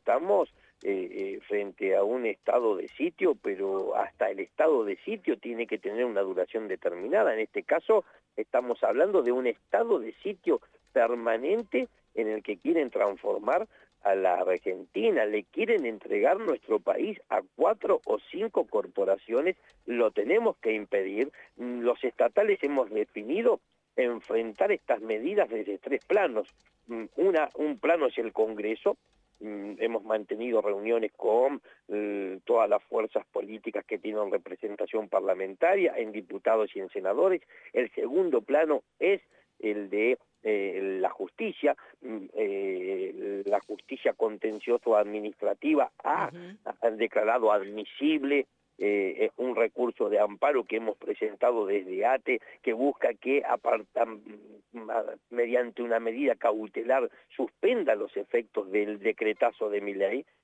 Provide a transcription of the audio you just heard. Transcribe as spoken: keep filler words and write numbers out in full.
estamos eh, eh, frente a un estado de sitio, pero hasta el estado de sitio tiene que tener una duración determinada. En este caso estamos hablando de un estado de sitio permanente en el que quieren transformar a la Argentina, le quieren entregar nuestro país a cuatro o cinco corporaciones, lo tenemos que impedir. Los estatales hemos definido enfrentar estas medidas desde tres planos. Una, un plano es el Congreso, hemos mantenido reuniones con eh, todas las fuerzas políticas que tienen representación parlamentaria, en diputados y en senadores. El segundo plano es el de eh, la justicia, eh, la justicia contencioso administrativa ha, uh-huh. ha declarado admisible eh, un recurso de amparo que hemos presentado desde A T E, que busca que apartan, mediante una medida cautelar suspenda los efectos del decretazo de Milei.